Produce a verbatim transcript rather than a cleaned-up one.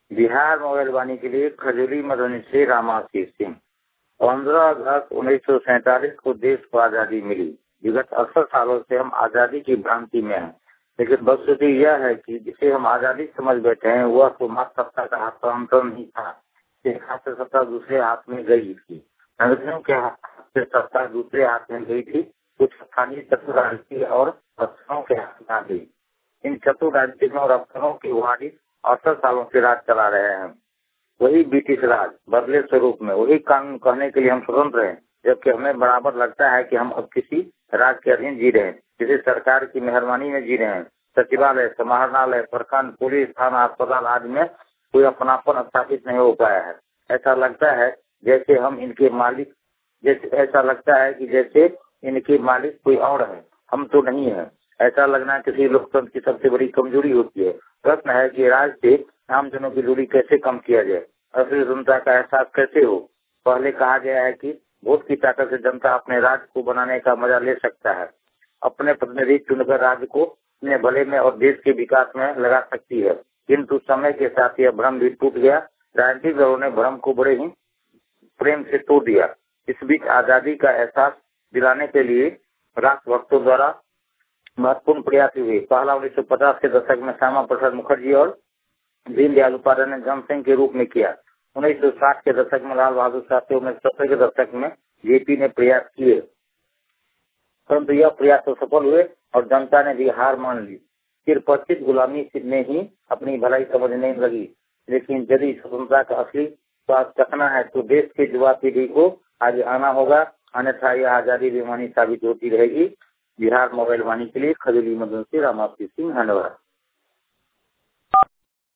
Bihar mobile वाणी के लिए खजूरी मधुबनी से रामाशीष सिंह। पंद्रह अगस्त उन्नीस सौ सैतालीस को देश को आजादी मिली। विगत अड़सठ सालों से हम आजादी की भ्रांति में हैं, लेकिन वस्तुतः यह है कि जिसे हम आजादी समझ बैठे हैं वह तो मात्र सत्ता का हस्तांतरण नहीं था। एक हाथ से सत्ता दूसरे हाथ में गई थी। अंग्रेजों के हाथ से सत्ता दूसरे हाथ में गई थी। कुछ स्थानीय चतुर राजनीति और अफसरों के हाथ में आ गई। इन चतुर राजनीतिक और अफसरों की वारिस अड़सठ सालों से राज चला रहे हैं। वही ब्रिटिश राज बदले स्वरूप में, वही कानून कहने के लिए हम स्वतंत्र हैं, जबकि हमें बराबर लगता है कि हम अब किसी राज के अधीन जी रहे हैं, किसी सरकार की मेहरबानी में जी रहे हैं। सचिवालय, समाहरणालय, प्रखंड, पुलिस थाना, अस्पताल आदि में कोई अपनापन स्थापित नहीं हो पाया है। ऐसा लगता है जैसे हम इनके मालिक जैसे ऐसा लगता है कि जैसे इनके मालिक कोई और है, हम तो नहीं है। ऐसा लगना किसी लोकतंत्र की सबसे बड़ी कमजोरी होती है। प्रश्न है कि राज से आम जनों की दूरी कैसे कम किया जाए, असली जनता का एहसास कैसे हो। पहले कहा गया है कि वोट की ताकत से जनता अपने राज्य को बनाने का मजा ले सकता है, अपने प्रतिनिधि चुनकर राज्य को अपने भले में और देश के विकास में लगा सकती है। किंतु समय के साथ यह भ्रम भी टूट गया। राजनीतिक दलों ने भ्रम को बड़े ही प्रेम से तोड़ दिया। इस बीच आजादी का एहसास दिलाने के लिए राष्ट्रभक्तों द्वारा महत्वपूर्ण प्रयास हुए। पहला उन्नीस सौ पचास के दशक में श्यामा प्रसाद मुखर्जी और दीनदयाल उपाध्याय ने जनसंघ के रूप में किया। उन्नीस सौ साठ के दशक में लाल बहादुर शास्त्री, उन्नीस सौ सत्तर के दशक में जेपी ने प्रयास किए, परंतु यह प्रयास तो सफल हुए और जनता ने भी हार मान ली। फिर पच्चीस गुलामी में ही अपनी भलाई समझने लगी। लेकिन यदि स्वतंत्रता का असली स्वाद चखना है तो देश की युवा पीढ़ी को आगे आना होगा, अन्यथा यह आजादी बेमानी साबित होती रहेगी। बिहार मोबाइल वाणी के लिए खजूरी मधुबनी से रामाशीष सिंह, धन्यवाद।